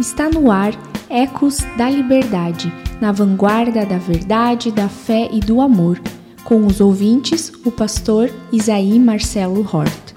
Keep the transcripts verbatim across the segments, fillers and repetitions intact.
Está no ar Ecos da Liberdade, na vanguarda da verdade, da fé e do amor, com os ouvintes, o pastor Isaí Marcelo Hort.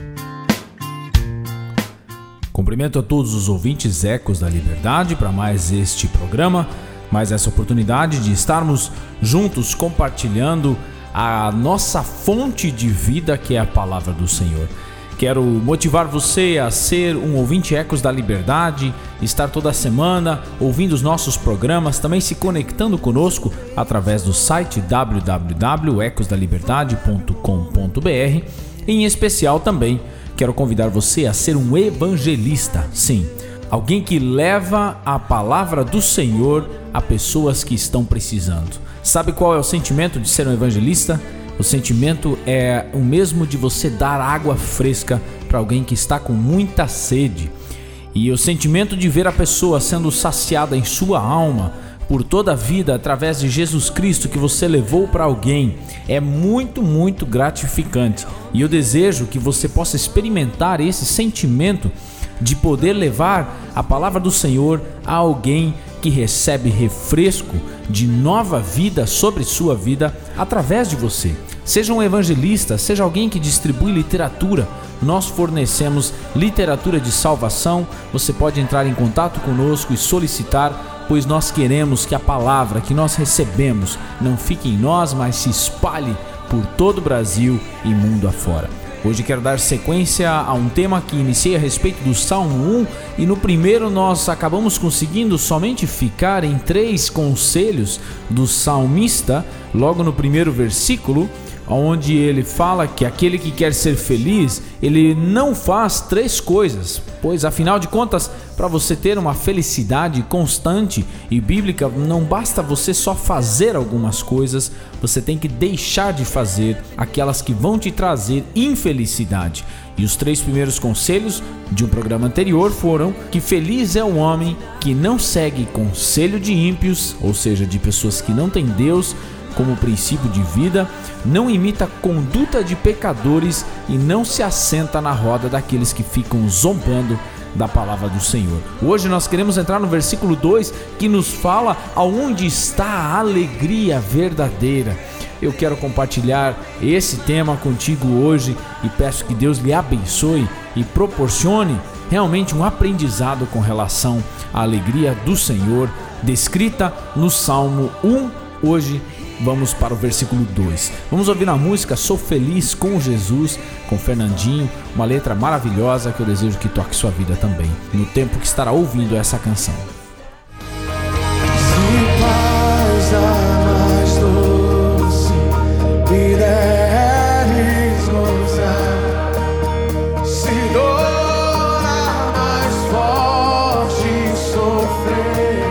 Cumprimento a todos os ouvintes Ecos da Liberdade para mais este programa, mais essa oportunidade de estarmos juntos compartilhando a nossa fonte de vida, que é a Palavra do Senhor. Quero motivar você a ser um ouvinte Ecos da Liberdade, estar toda semana ouvindo os nossos programas, também se conectando conosco através do site w w w ponto ecos da liberdade ponto com ponto b r. Em especial também quero convidar você a ser um evangelista, sim, alguém que leva a palavra do Senhor a pessoas que estão precisando. Sabe qual é o sentimento de ser um evangelista? O sentimento é o mesmo de você dar água fresca para alguém que está com muita sede. E o sentimento de ver a pessoa sendo saciada em sua alma por toda a vida através de Jesus Cristo que você levou para alguém é muito, muito gratificante. E eu desejo que você possa experimentar esse sentimento de poder levar a palavra do Senhor a alguém que recebe refresco de nova vida sobre sua vida através de você. Seja um evangelista, seja alguém que distribui literatura, nós fornecemos literatura de salvação. Você pode entrar em contato conosco e solicitar, pois nós queremos que a palavra que nós recebemos não fique em nós, mas se espalhe por todo o Brasil e mundo afora. Hoje quero dar sequência a um tema que iniciei a respeito do Salmo um, e no primeiro nós acabamos conseguindo somente ficar em três conselhos do salmista, logo no primeiro versículo, onde ele fala que aquele que quer ser feliz, ele não faz três coisas, pois afinal de contas, para você ter uma felicidade constante e bíblica, não basta você só fazer algumas coisas, você tem que deixar de fazer aquelas que vão te trazer infelicidade. E os três primeiros conselhos de um programa anterior foram que feliz é o homem que não segue conselho de ímpios, ou seja, de pessoas que não têm Deus como princípio de vida, não imita a conduta de pecadores e não se assenta na roda daqueles que ficam zombando da palavra do Senhor. Hoje nós queremos entrar no versículo dois, que nos fala aonde está a alegria verdadeira. Eu quero compartilhar esse tema contigo hoje e peço que Deus lhe abençoe e proporcione realmente um aprendizado com relação à alegria do Senhor, descrita no Salmo um. Hoje vamos para o versículo dois. Vamos ouvir a música Sou Feliz com Jesus, com Fernandinho, uma letra maravilhosa que eu desejo que toque sua vida também, no tempo que estará ouvindo essa canção. Se paz a mais doce me deres gozar, se dor a mais forte sofrer,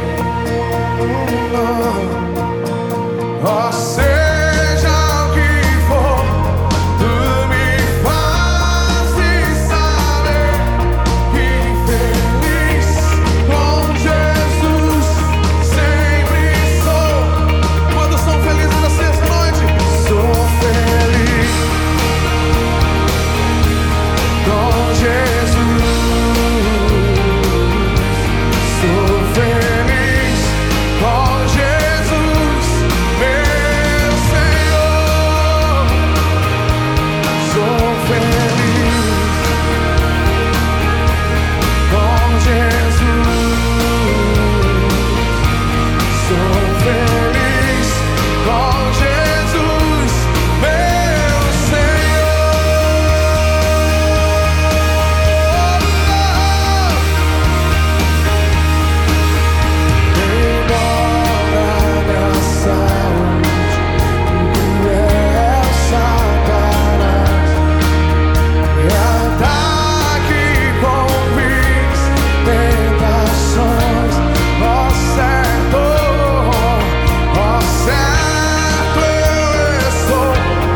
oh, seja o que for, tu me fazes saber que feliz com Jesus sempre sou. Quando são felizes assim essa noite? Sou feliz com Jesus. Sou feliz com Jesus, meu Senhor. Sou feliz com Jesus. Sou feliz com Jesus, meu Senhor. Embora minha saúde cruel Satanás me ataque com vis tentações, ó certo, ó certo eu estou,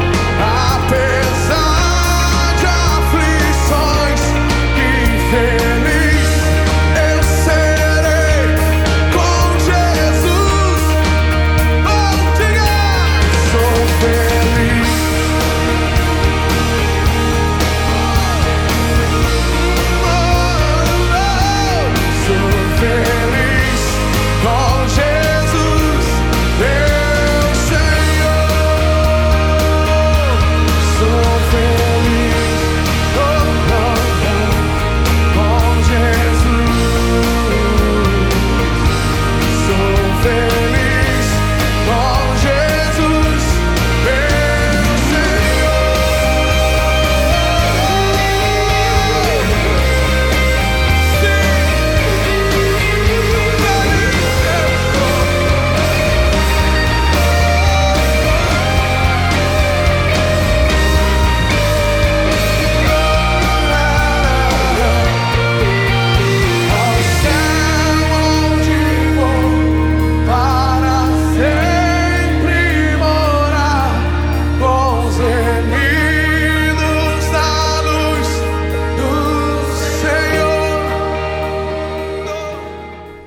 apesar de aflições, que feliz eu serei com Jesus. Oh, diga, sou feliz. Oh, oh, sou feliz.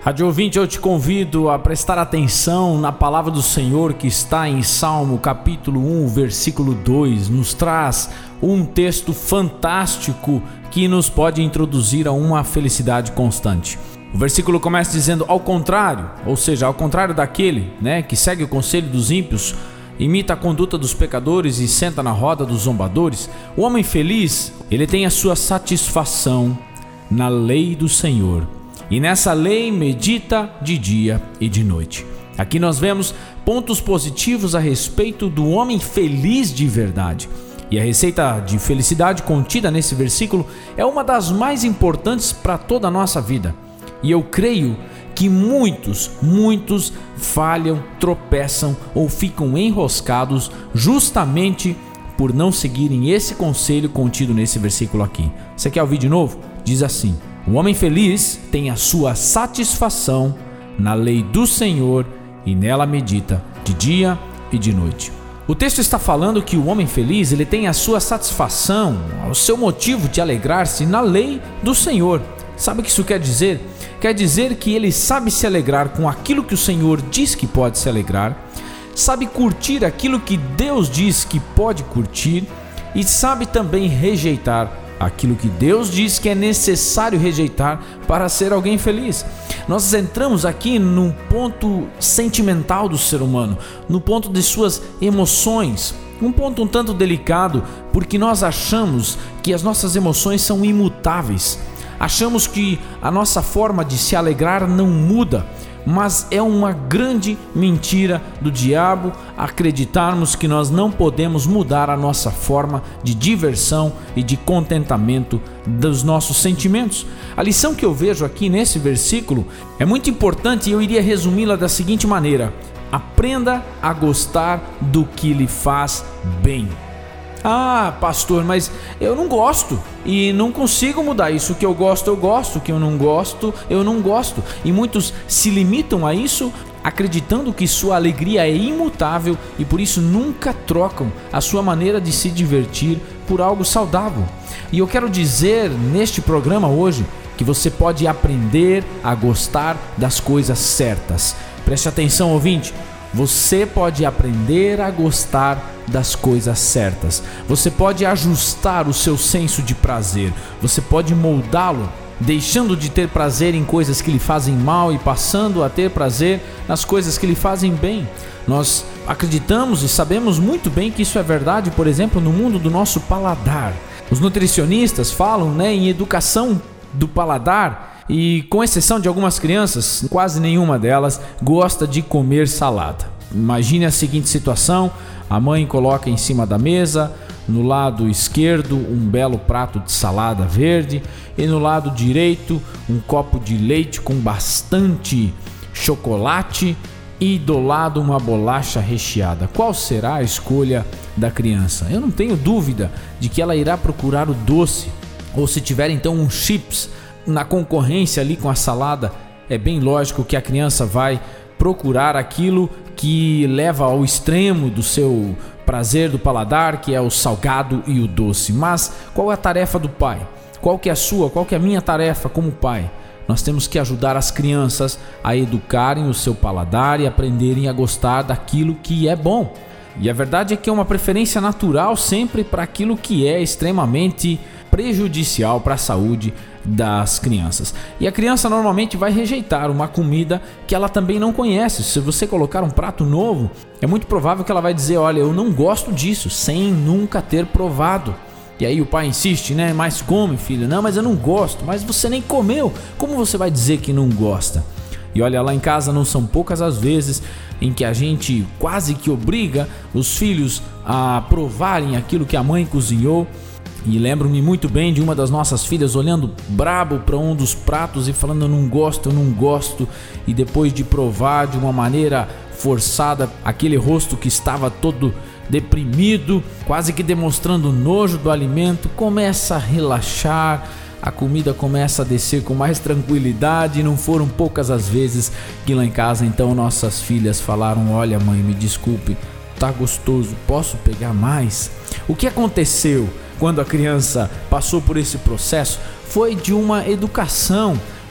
Rádio ouvinte, eu te convido a prestar atenção na palavra do Senhor que está em Salmo capítulo um, versículo dois. Nos traz um texto fantástico que nos pode introduzir a uma felicidade constante. O versículo começa dizendo: ao contrário, ou seja, ao contrário daquele, né, que segue o conselho dos ímpios, imita a conduta dos pecadores e senta na roda dos zombadores, o homem feliz, ele tem a sua satisfação na lei do Senhor. E nessa lei medita de dia e de noite. Aqui nós vemos pontos positivos a respeito do homem feliz de verdade. E a receita de felicidade contida nesse versículo é uma das mais importantes para toda a nossa vida. E eu creio que muitos, muitos falham, tropeçam ou ficam enroscados justamente por não seguirem esse conselho contido nesse versículo aqui. Você quer ouvir de novo? Diz assim: o homem feliz tem a sua satisfação na lei do Senhor e nela medita de dia e de noite. O texto está falando que o homem feliz, ele tem a sua satisfação, o seu motivo de alegrar-se na lei do Senhor. Sabe o que isso quer dizer? Quer dizer que ele sabe se alegrar com aquilo que o Senhor diz que pode se alegrar, sabe curtir aquilo que Deus diz que pode curtir e sabe também rejeitar aquilo que Deus diz que é necessário rejeitar para ser alguém feliz. Nós entramos aqui num ponto sentimental do ser humano, no ponto de suas emoções, um ponto um tanto delicado, porque nós achamos que as nossas emoções são imutáveis. Achamos que a nossa forma de se alegrar não muda, mas é uma grande mentira do diabo acreditarmos que nós não podemos mudar a nossa forma de diversão e de contentamento dos nossos sentimentos. A lição que eu vejo aqui nesse versículo é muito importante e eu iria resumi-la da seguinte maneira: aprenda a gostar do que lhe faz bem. Ah, pastor, mas eu não gosto e não consigo mudar isso. O que eu gosto, eu gosto. O que eu não gosto, eu não gosto. E muitos se limitam a isso, acreditando que sua alegria é imutável e por isso nunca trocam a sua maneira de se divertir por algo saudável. E eu quero dizer neste programa hoje que você pode aprender a gostar das coisas certas. Preste atenção, ouvinte. Você pode aprender a gostar das coisas certas. Você pode ajustar o seu senso de prazer. Você pode moldá-lo, deixando de ter prazer em coisas que lhe fazem mal e passando a ter prazer nas coisas que lhe fazem bem. Nós acreditamos e sabemos muito bem que isso é verdade, por exemplo, no mundo do nosso paladar. Os nutricionistas falam, né, em educação do paladar. E com exceção de algumas crianças, quase nenhuma delas gosta de comer salada. Imagine a seguinte situação: a mãe coloca em cima da mesa, no lado esquerdo um belo prato de salada verde e no lado direito um copo de leite com bastante chocolate e do lado uma bolacha recheada. Qual será a escolha da criança? Eu não tenho dúvida de que ela irá procurar o doce, ou se tiver então um chips na concorrência ali com a salada, é bem lógico que a criança vai procurar aquilo que leva ao extremo do seu prazer do paladar, que é o salgado e o doce. Mas qual é a tarefa do pai? Qual que é a sua? Qual que é a minha tarefa como pai? Nós temos que ajudar as crianças a educarem o seu paladar e aprenderem a gostar daquilo que é bom. E a verdade é que é uma preferência natural sempre para aquilo que é extremamente prejudicial para a saúde das crianças. E a criança normalmente vai rejeitar uma comida que ela também não conhece. Se você colocar um prato novo, é muito provável que ela vai dizer: olha, eu não gosto disso, sem nunca ter provado. E aí o pai insiste, né? Mas come, filho. Não, mas eu não gosto. Mas você nem comeu. Como você vai dizer que não gosta? E olha, lá em casa não são poucas as vezes em que a gente quase que obriga os filhos a provarem aquilo que a mãe cozinhou. E lembro-me muito bem de uma das nossas filhas olhando brabo para um dos pratos e falando: eu não gosto, eu não gosto. E depois de provar de uma maneira forçada, aquele rosto que estava todo deprimido, quase que demonstrando nojo do alimento, começa a relaxar. A comida começa a descer com mais tranquilidade. E não foram poucas as vezes que lá em casa então nossas filhas falaram: olha mãe, me desculpe, tá gostoso, posso pegar mais? O que aconteceu quando a criança passou por esse processo foi de uma educação,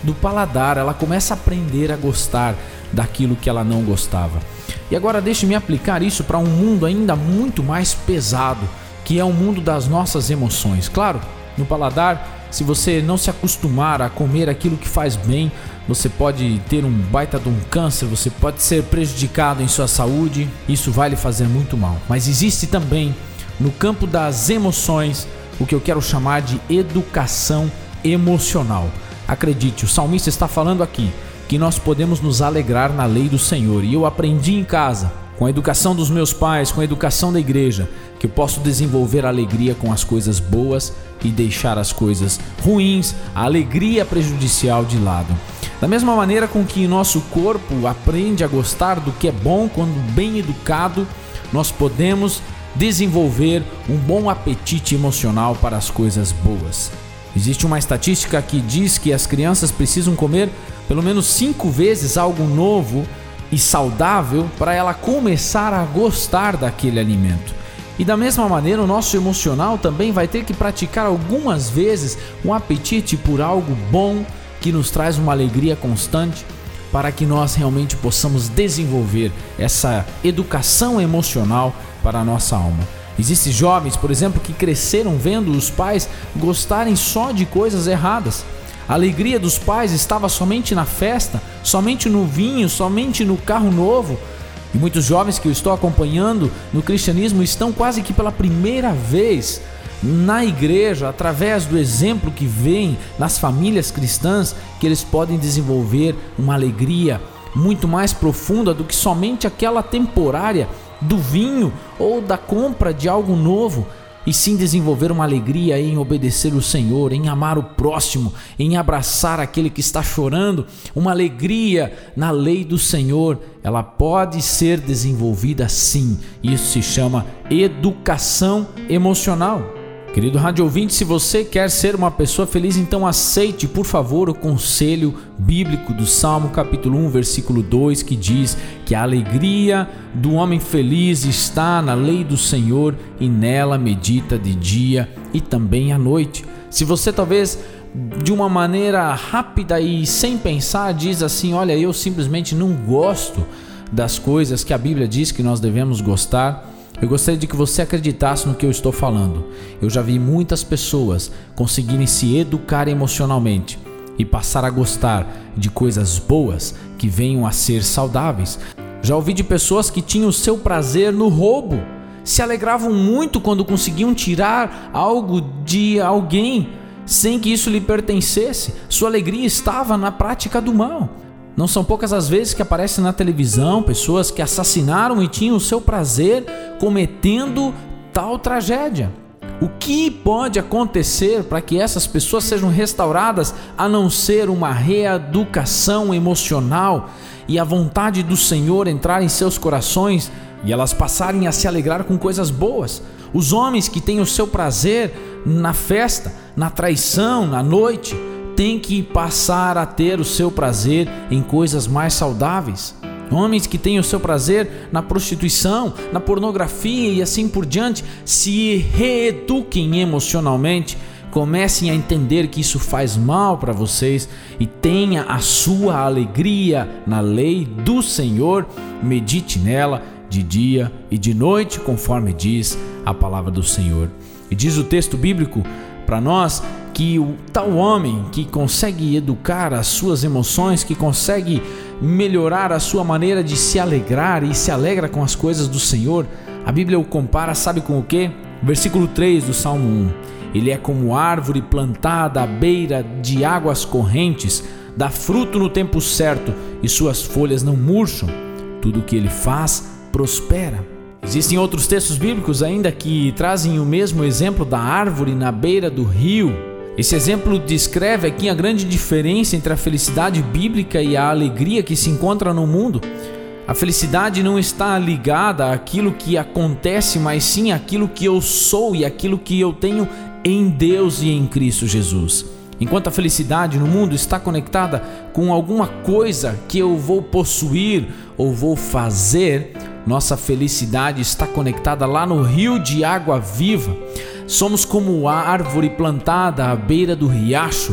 do paladar, ela começa a aprender a gostar daquilo que ela não gostava. E agora deixe-me aplicar isso para um mundo ainda muito mais pesado, que é o mundo das nossas emoções. Claro, no paladar, se você não se acostumar a comer aquilo que faz bem, você pode ter um baita de um câncer, você pode ser prejudicado em sua saúde, isso vai lhe fazer muito mal. Mas existe também, no campo das emoções, o que eu quero chamar de educação emocional. Acredite, o salmista está falando aqui que nós podemos nos alegrar na lei do Senhor. E eu aprendi em casa, com a educação dos meus pais, com a educação da igreja, que eu posso desenvolver alegria com as coisas boas e deixar as coisas ruins, a alegria prejudicial de lado. Da mesma maneira com que nosso corpo aprende a gostar do que é bom, quando bem educado, nós podemos desenvolver um bom apetite emocional para as coisas boas. Existe uma estatística que diz que as crianças precisam comer pelo menos cinco vezes algo novo e saudável para ela começar a gostar daquele alimento. E da mesma maneira, o nosso emocional também vai ter que praticar algumas vezes um apetite por algo bom que nos traz uma alegria constante, para que nós realmente possamos desenvolver essa educação emocional para a nossa alma. Existem jovens, por exemplo, que cresceram vendo os pais gostarem só de coisas erradas. A alegria dos pais estava somente na festa, somente no vinho, somente no carro novo. E muitos jovens que eu estou acompanhando no cristianismo estão quase que pela primeira vez na igreja, através do exemplo que vem nas famílias cristãs, que eles podem desenvolver uma alegria muito mais profunda do que somente aquela temporária do vinho ou da compra de algo novo, e sim desenvolver uma alegria em obedecer o Senhor, em amar o próximo, em abraçar aquele que está chorando. Uma alegria na lei do Senhor, ela pode ser desenvolvida sim. Isso se chama educação emocional. Querido rádio ouvinte, se você quer ser uma pessoa feliz, então aceite, por favor, o conselho bíblico do Salmo capítulo um, versículo dois, que diz que a alegria do homem feliz está na lei do Senhor e nela medita de dia e também à noite. Se você talvez de uma maneira rápida e sem pensar diz assim: olha, eu simplesmente não gosto das coisas que a Bíblia diz que nós devemos gostar, eu gostaria de que você acreditasse no que eu estou falando. Eu já vi muitas pessoas conseguirem se educar emocionalmente e passar a gostar de coisas boas que venham a ser saudáveis. Já ouvi de pessoas que tinham o seu prazer no roubo, se alegravam muito quando conseguiam tirar algo de alguém sem que isso lhe pertencesse. Sua alegria estava na prática do mal. Não são poucas as vezes que aparecem na televisão pessoas que assassinaram e tinham o seu prazer cometendo tal tragédia. O que pode acontecer para que essas pessoas sejam restauradas, a não ser uma reeducação emocional e a vontade do Senhor entrar em seus corações e elas passarem a se alegrar com coisas boas? Os homens que têm o seu prazer na festa, na traição, na noite, tem que passar a ter o seu prazer em coisas mais saudáveis. Homens que têm o seu prazer na prostituição, na pornografia e assim por diante, se reeduquem emocionalmente, comecem a entender que isso faz mal para vocês e tenha a sua alegria na lei do Senhor, medite nela de dia e de noite, conforme diz a palavra do Senhor. E diz o texto bíblico para nós que o tal homem que consegue educar as suas emoções, que consegue melhorar a sua maneira de se alegrar e se alegra com as coisas do Senhor, a Bíblia o compara, sabe com o quê? Versículo três do Salmo um. Ele é como árvore plantada à beira de águas correntes, dá fruto no tempo certo e suas folhas não murcham. Tudo o que ele faz prospera. Existem outros textos bíblicos ainda que trazem o mesmo exemplo da árvore na beira do rio. Esse exemplo descreve aqui a grande diferença entre a felicidade bíblica e a alegria que se encontra no mundo. A felicidade não está ligada àquilo que acontece, mas sim àquilo que eu sou e àquilo que eu tenho em Deus e em Cristo Jesus. Enquanto a felicidade no mundo está conectada com alguma coisa que eu vou possuir ou vou fazer, nossa felicidade está conectada lá no rio de água viva. Somos como a árvore plantada à beira do riacho,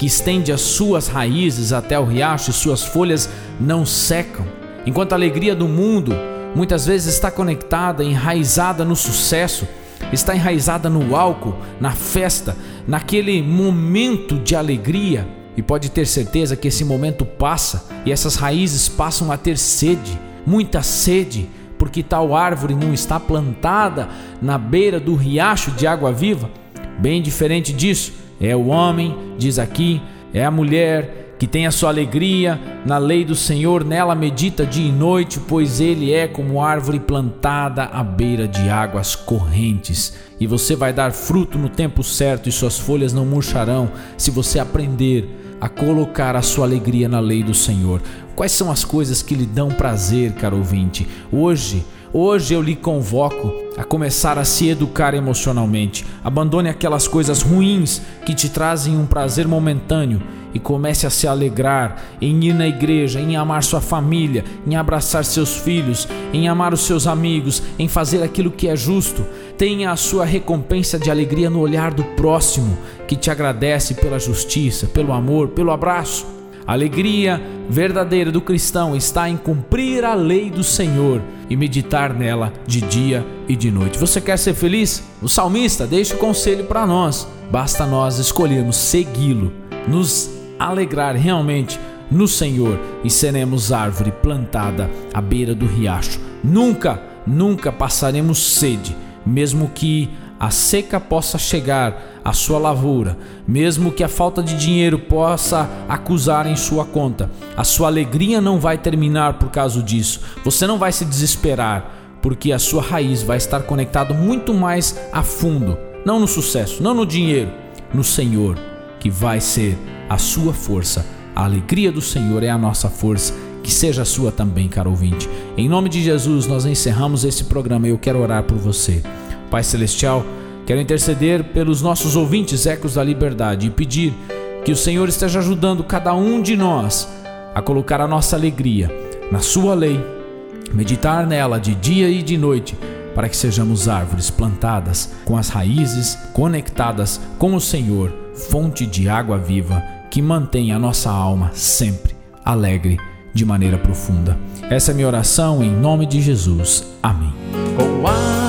que estende as suas raízes até o riacho e suas folhas não secam. Enquanto a alegria do mundo muitas vezes está conectada, enraizada no sucesso, está enraizada no álcool, na festa, naquele momento de alegria. E pode ter certeza que esse momento passa e essas raízes passam a ter sede, muita sede, porque tal árvore não está plantada na beira do riacho de água viva. Bem diferente disso, é o homem, diz aqui, é a mulher que tem a sua alegria na lei do Senhor, nela medita dia e noite, pois ele é como árvore plantada à beira de águas correntes. E você vai dar fruto no tempo certo e suas folhas não murcharão se você aprender a colocar a sua alegria na lei do Senhor. Quais são as coisas que lhe dão prazer, caro ouvinte? Hoje, hoje eu lhe convoco a começar a se educar emocionalmente. Abandone aquelas coisas ruins que te trazem um prazer momentâneo e comece a se alegrar em ir na igreja, em amar sua família, em abraçar seus filhos, em amar os seus amigos, em fazer aquilo que é justo. Tenha a sua recompensa de alegria no olhar do próximo, que te agradece pela justiça, pelo amor, pelo abraço. A alegria verdadeira do cristão está em cumprir a lei do Senhor e meditar nela de dia e de noite. Você quer ser feliz? O salmista deixa o conselho para nós. Basta nós escolhermos segui-lo, nos alegrar realmente no Senhor e seremos árvore plantada à beira do riacho. Nunca, nunca passaremos sede, mesmo que a seca possa chegar à sua lavoura, mesmo que a falta de dinheiro possa acusar em sua conta. A sua alegria não vai terminar por causa disso. Você não vai se desesperar, porque a sua raiz vai estar conectada muito mais a fundo, não no sucesso, não no dinheiro, no Senhor, que vai ser a sua força. A alegria do Senhor é a nossa força, que seja a sua também, caro ouvinte. Em nome de Jesus, nós encerramos esse programa e eu quero orar por você. Pai Celestial, quero interceder pelos nossos ouvintes Ecos da Liberdade e pedir que o Senhor esteja ajudando cada um de nós a colocar a nossa alegria na sua lei, meditar nela de dia e de noite, para que sejamos árvores plantadas com as raízes conectadas com o Senhor, fonte de água viva que mantém a nossa alma sempre alegre de maneira profunda. Essa é a minha oração em nome de Jesus. Amém. Com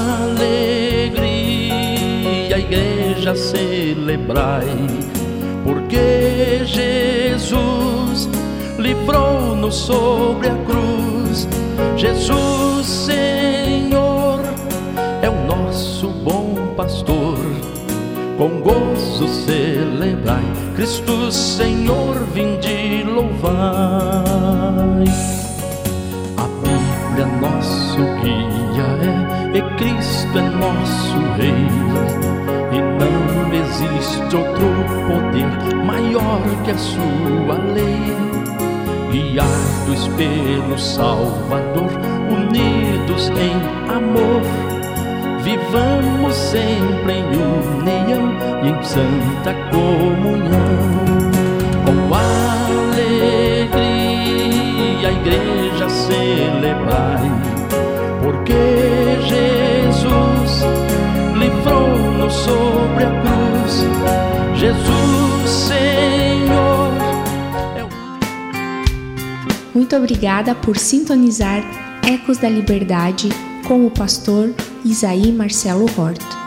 alegria a igreja celebrai, porque Jesus livrou-nos sobre a cruz. Jesus Senhor é o nosso bom pastor. Com gozo celebrai, Cristo Senhor vinde louvai. A Bíblia nosso guia é, e Cristo é nosso Rei, e não existe outro poder maior que a sua lei. Guiados pelo Salvador, unidos em amor, vivamos sempre em união e em santa comunhão. Com alegria a igreja celebrai, porque Jesus livrou-nos sobre a cruz. Jesus Senhor é o... Muito obrigada por sintonizar Ecos da Liberdade com o pastor Isaí Marcelo Horto.